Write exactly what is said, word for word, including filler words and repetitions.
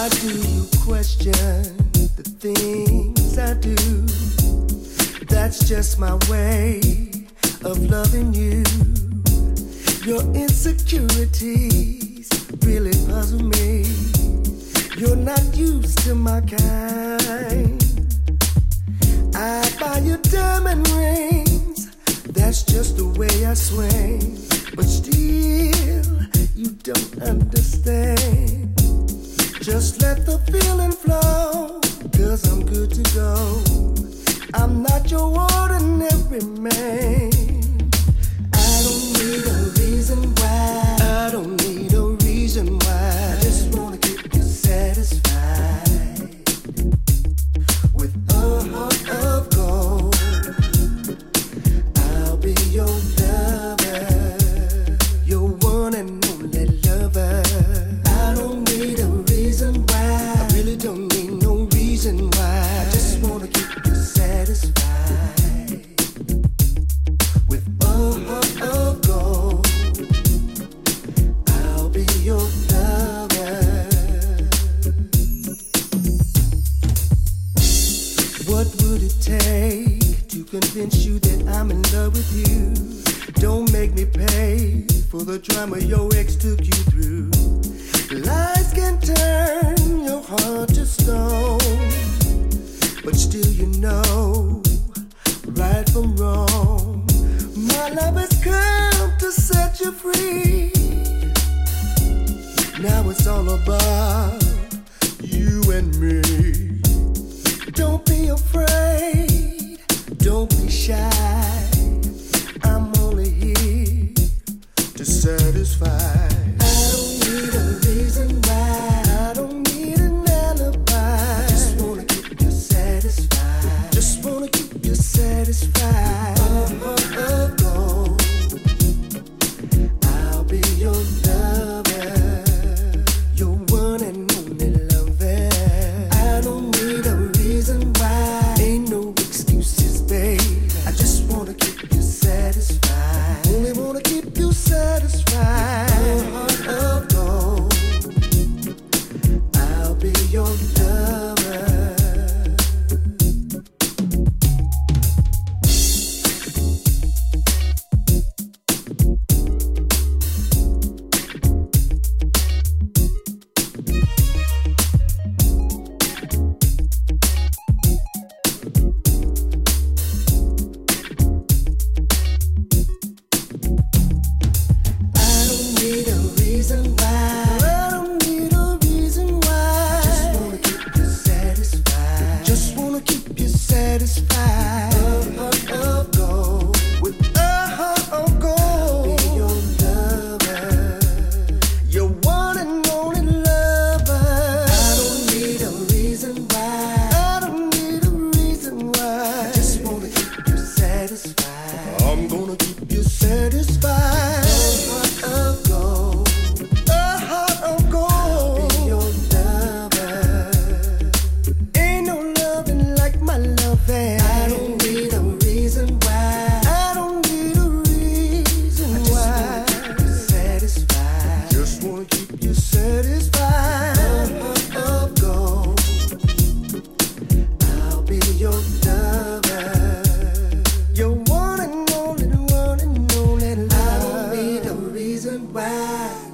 Why do you question the things I do? That's just my way of loving you. Your insecurities really puzzle me. You're not used to my kind. I buy you diamond rings, that's just the way I swing. But still, you don't understand. Just let the feeling flow, cause I'm good to go. I'm not your ordinary man. I don't need a reason why. I don't need a reason why. I just wanna keep you satisfied with a heart of gold. I'll be your lover, your one and only lover. I don't need a reason why. I really don't need no reason why. I just wanna keep you satisfied with a heart of gold. I'll be your lover. What would it take to convince you that I'm in love with you? Don't make me pay for the drama your ex took you through. Lies can turn your heart to stone, but still you know right from wrong. My love has come to set you free. Now it's all about you and me. Don't be afraid, don't be shy. I'm only here to satisfy. I don't need a reason why. I don't need an alibi. I just wanna keep you satisfied. Just wanna keep you satisfied. Oh, oh, oh, gold. I'll be your lover, your one and only lover. I don't need a reason why. Ain't no excuses, babe. I just wanna keep you satisfied. Only wanna keep you satisfied. Heart of gold. I'll be your lover. I don't need a reason why. I don't need a reason why. Just wanna keep you satisfied. Just wanna keep you satisfied. A heart of gold. With a heart of gold. I'll be your lover, your one and only lover. I don't need a reason why. I don't need a reason why. I just wanna keep you satisfied. I'm gonna keep you satisfied. A heart of gold. A heart of gold. I'll be your lover. Ain't no loving like my loving. I don't need a reason why. I don't need a reason why. I just wanna keep you satisfied. Just wanna keep you satisfied. A heart of gold. I'll be your lover, your one and only, one and only lover. I don't need a reason why.